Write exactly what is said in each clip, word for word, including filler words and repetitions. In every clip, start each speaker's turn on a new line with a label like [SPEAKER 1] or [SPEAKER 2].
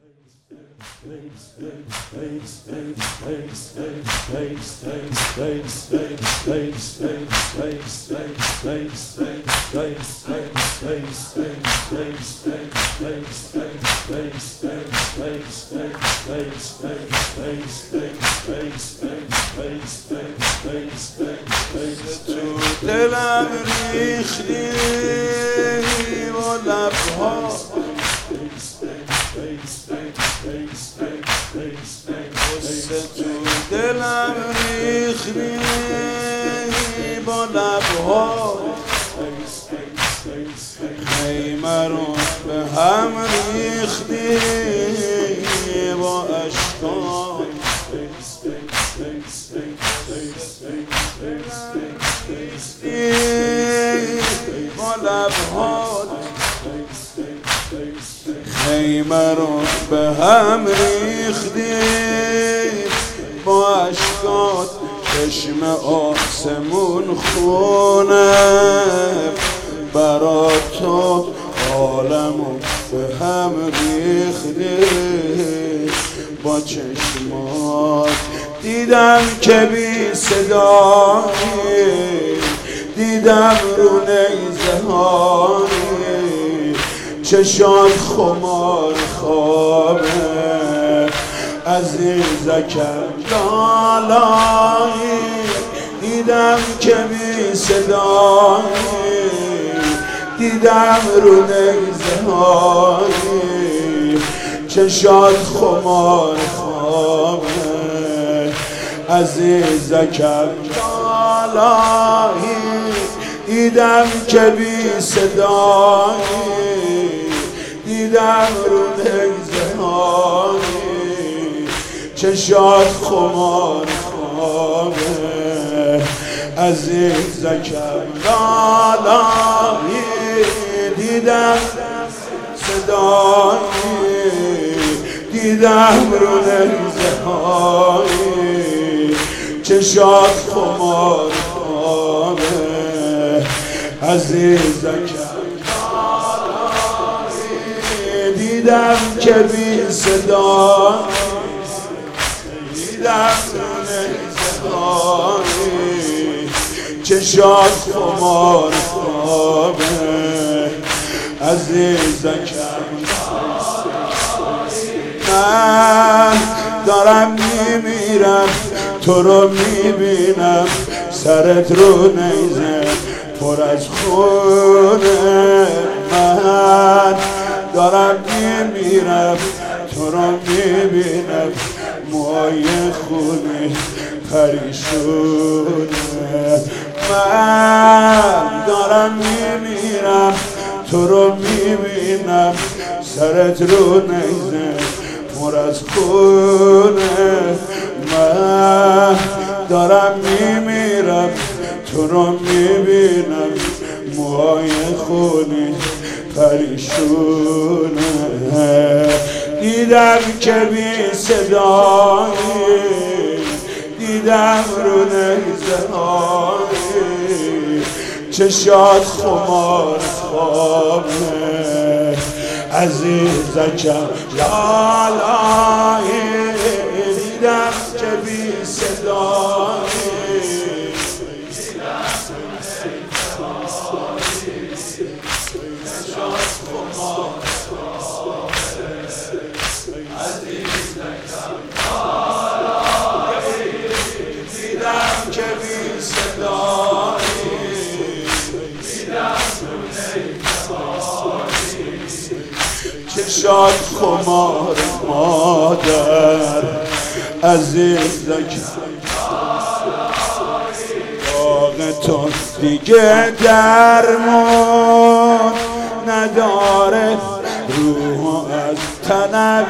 [SPEAKER 1] دلم ریختی با لبها قصه تو دلم ریختی با لبها خیمه رو به هم ریختی با اشکان با لبها خیمه رو به هم ریختی با اشکات چشم آسمون خونه برا تو عالمو به هم ریختی با چشمات دیدم که بی صدایی دیدم رو نیزه هایی چشان خمار خوابه عزیزکم لالایی دیدم که بی صدایی دیدم رو نیزه هایی چشان خمار خوابه عزیزکم لالایی دیدم که بی صدایی دیدم رو نیزه هایی چشات خمار خوابه عزیزکم لالایی دیدم صدایی دیدم رو نیزه هایی چشات خمار خوابه عزیزکم دیدم که بی صدا دیدم نیزه هایی چشات خمار خوابه عزیزکم من دارم میمیرم تو رو میبینم سرت رو نیزه پر از خونه من دارم میمیرم تو رو میبینم موهای خونه پریشونه من دارم میمیرم تو رو میبینم سرت رو نیزه پر از خونه من دارم میمیرم تو رو میبینم موهای خونه پریشونه دیدم که بی صدایی دیدم رو نیزه هایی چشات خمار خوابه عزیزکم لالایی دیدم که بی صدایی چشات خمار مادر عزیزکم داغ تو دیگه درمان نداره روح از تنم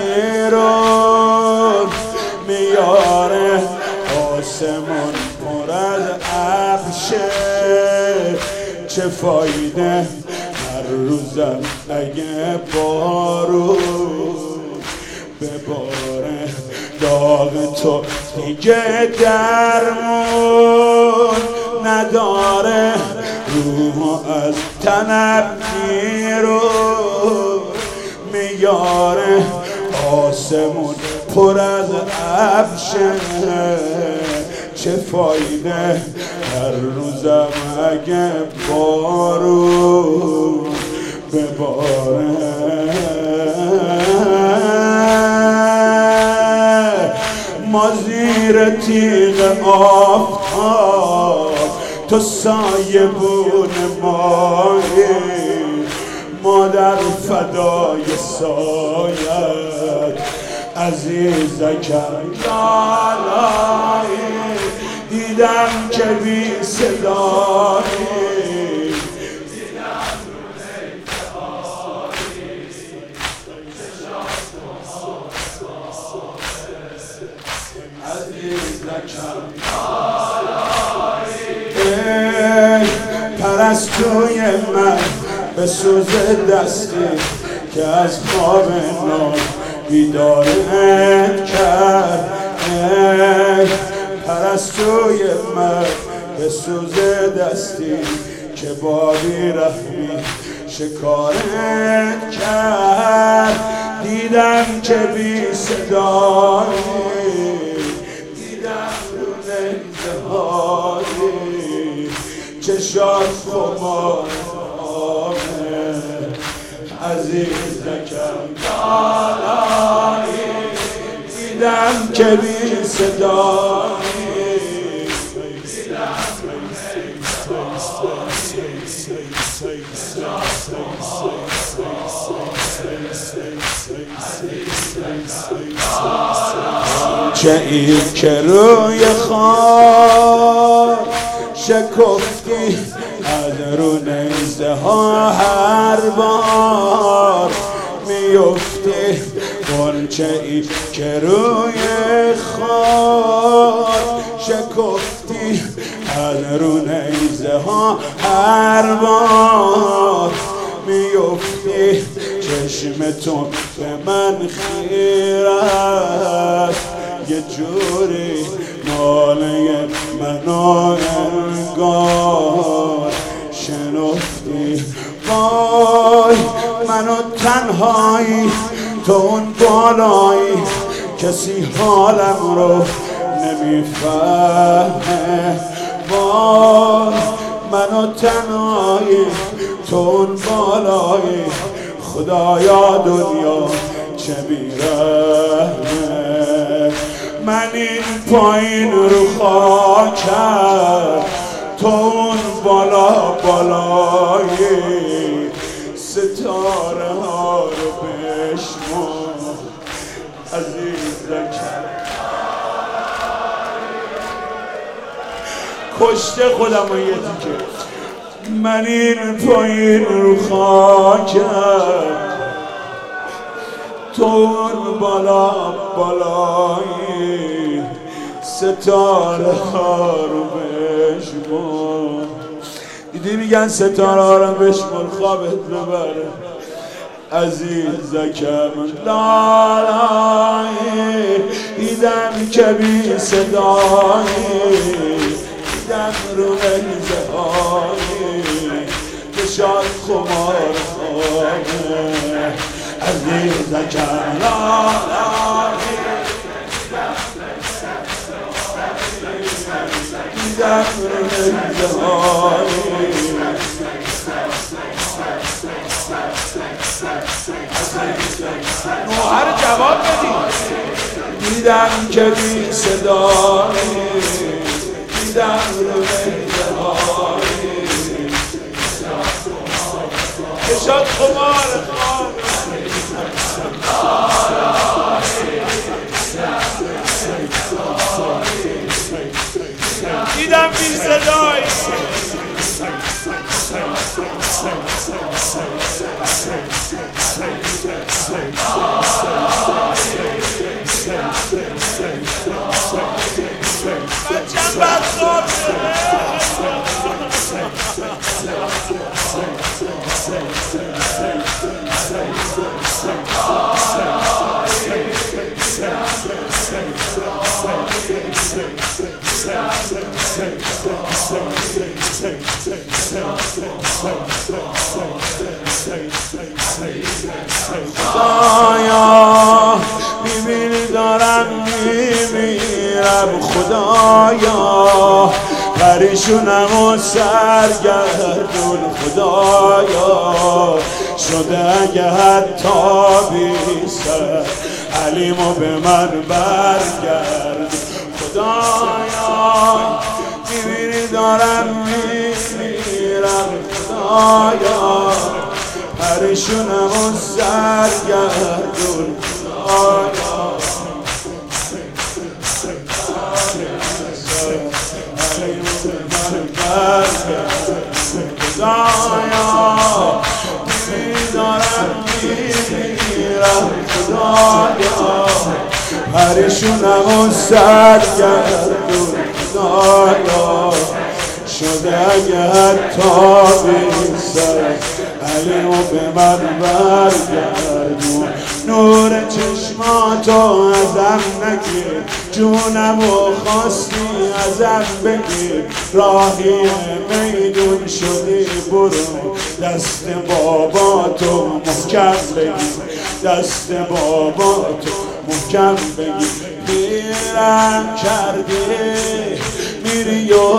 [SPEAKER 1] میرون میاره آسمون پر از ابشه چه فایده هر روزم اگه بارون بباره داغ تو دیگه درمون نداره روح از تنم میرون میاره آسمون پر از ابشه چه فایده هر روزم اگه بارون بباره ما زیر تیغ آفتاب تو سایبون مایی مادر فدای سایت عزیزکم لالایی دیدم که بی صدایی پرستوی من به سوز دستی که از خواب نو بیدارت کرد پرستوی من به سوز دستی که با بیرحمی شکارت کرد دیدم که بی صدایی دیدم رو نیزه هایی چشات خمار آمه عزیزکم لالایی دیدم که بی صدایی چه این که روی خار شکفتی از رو نیزه ها هر بار میفتی غنچه ای که روی خار شکفتی از رو نیزه ها هر بار میفتی چشمتون به من خیره است یه جوری ناله منو انگار شنفتی وای منو تنهایی تو اون بالایی کسی حالم رو نمیفهمه وای منو تنهایی تو اون بالایی خدایا دنیا چه بیرحمه من این پایین رو خاکم تو اون بالا بالایی ستاره ها رو بشمار عزیزکم کشته خودم رو یه دیگه من این پایین رو خاکم تو اون بالا بالایی ستاره ها رو بشمار دیدی میگن ستاره ها رو بشمار خوابت ببره عزیزکم لالایی دیدم که بی صدایی دیدم رو نیزه هایی که شاد خمار خوابه عزیزکم لالایی دیدم رو نیزه هایی نوحر جواب بدیم دیدم که بی صدایی دیدم رو نیزه هایی که شاد خمار خواب دیدم بی صدایی بچم بد خواب شده شب خدایا، پریشونم و سرگردون خدایا، شده اگه حتی بی سر علیمو به من برگرد خدایا. میبینی دارم میمیرم خدایا، پریشونم و سرگردون خدایا. خدایا میدارم میمیرم خدایا، پریشونم و سرگردون خدایا، شده اگه حتی بی سر علیمو به من برگردون. نور چشماتو ازم نگیر، جونمو خواستی ازم بگیر، راهی میدون شدی برو، دست باباتو محکم بگیر، دست باباتو محکم بگیر. میرم کردی میری و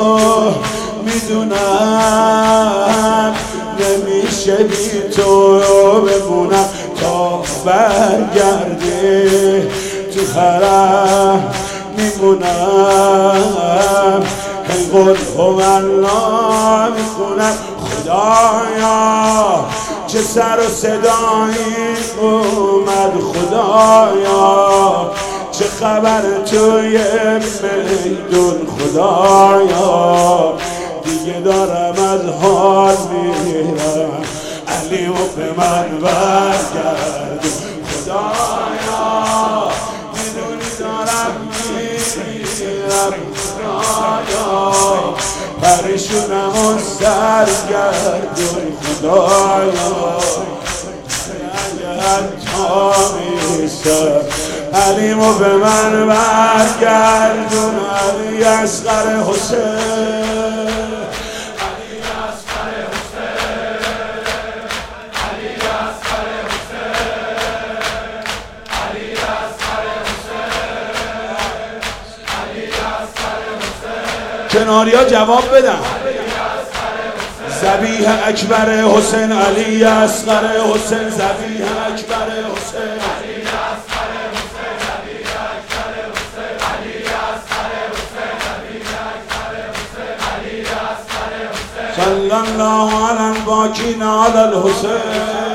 [SPEAKER 1] میدونم نمیشه بی تو بمونم تا برگردی، تو حرم میمونم، هی قل هوالله میخونم خدایا. چه سر و صدایی اومد خدایا، چه خبر توی میدون خدایا، دیگه دارم از حال میرم علیمو به من برگرد خدایا. میدونی دارم میرم خدایا، پریشونم و سرگردون خدایا، اگه حتی میسر علیمو به من برگردون. علی اصغر حسین، علی اصغر حسین، علی اصغر حسین، علی اصغر حسین، علی اصغر حسین. کناریا جواب بدن. ذبیح اکبر حسین، علی اصغر حسین، ذبیح اکبر حسین، علی اصغر حسین، علی اکبر حسین، علی اصغر حسین، علی اکبر حسین، علی اصغر حسین. صلی الله علی الباکین علی الحسین.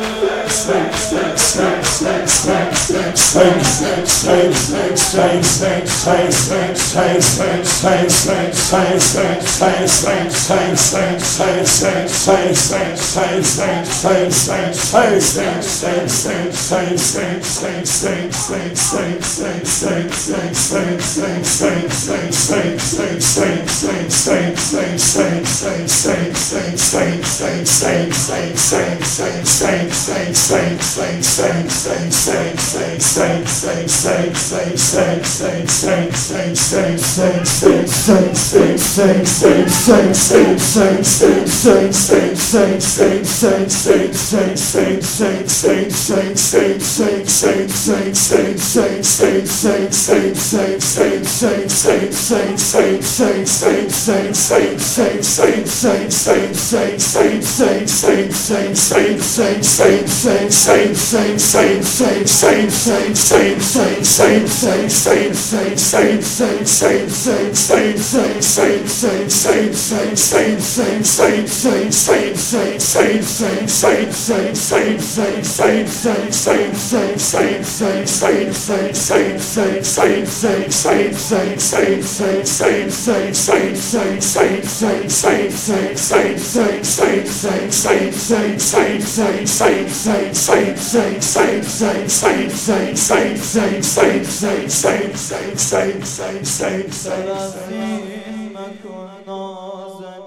[SPEAKER 2] مکن نازنین